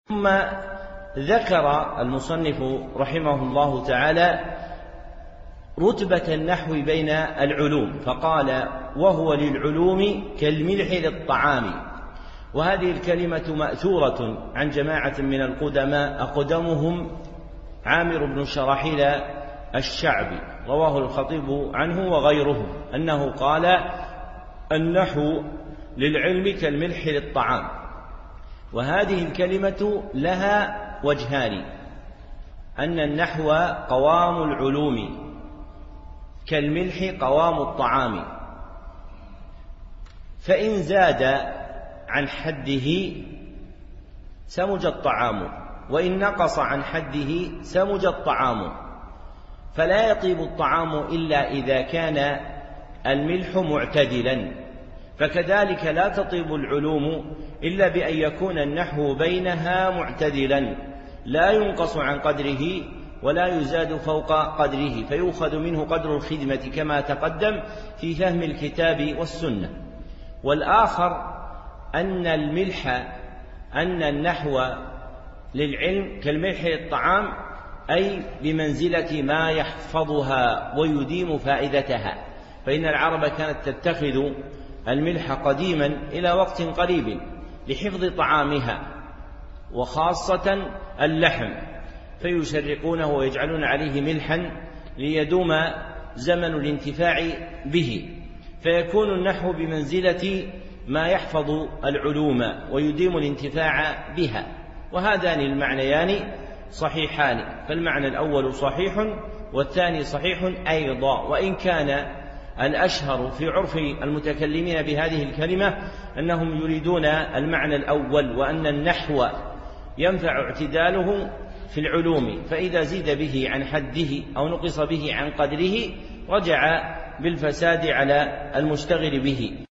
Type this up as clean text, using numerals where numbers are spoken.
ثم ذكر المصنف رحمه الله تعالى رتبة النحو بين العلوم، فقال: وهو للعلوم كالملح للطعام. وهذه الكلمة مأثورة عن جماعة من القدماء، أقدمهم عامر بن شراحيل الشعبي، رواه الخطيب عنه وغيره أنه قال: النحو للعلم كالملح للطعام. وهذه الكلمة لها وجهان: أن النحو قوام العلوم، كالملح قوام الطعام، فإن زاد عن حده سمج الطعام، وإن نقص عن حده سمج الطعام، فلا يطيب الطعام إلا إذا كان الملح معتدلا، فكذلك لا تطيب العلوم إلا بأن يكون النحو بينها معتدلا، لا ينقص عن قدره ولا يزاد فوق قدره، فيؤخذ منه قدر الخدمة كما تقدم في فهم الكتاب والسنة. والآخر أن النحو للعلم كالملح للطعام، أي بمنزلة ما يحفظها ويديم فائدتها، فإن العرب كانت تتخذ الملح قديما إلى وقت قريب لحفظ طعامها، وخاصة اللحم، فيشرقونه ويجعلون عليه ملحا ليدوم زمن الانتفاع به، فيكون النحو بمنزلة ما يحفظ العلوم ويديم الانتفاع بها. وهذان المعنيان صحيحان، فالمعنى الأول صحيح والثاني صحيح أيضا، وإن كان الأشهر في عرف المتكلمين بهذه الكلمة أنهم يريدون المعنى الأول، وأن النحو ينفع اعتداله في العلوم، فإذا زيد به عن حده أو نقص به عن قدره رجع بالفساد على المشتغل به.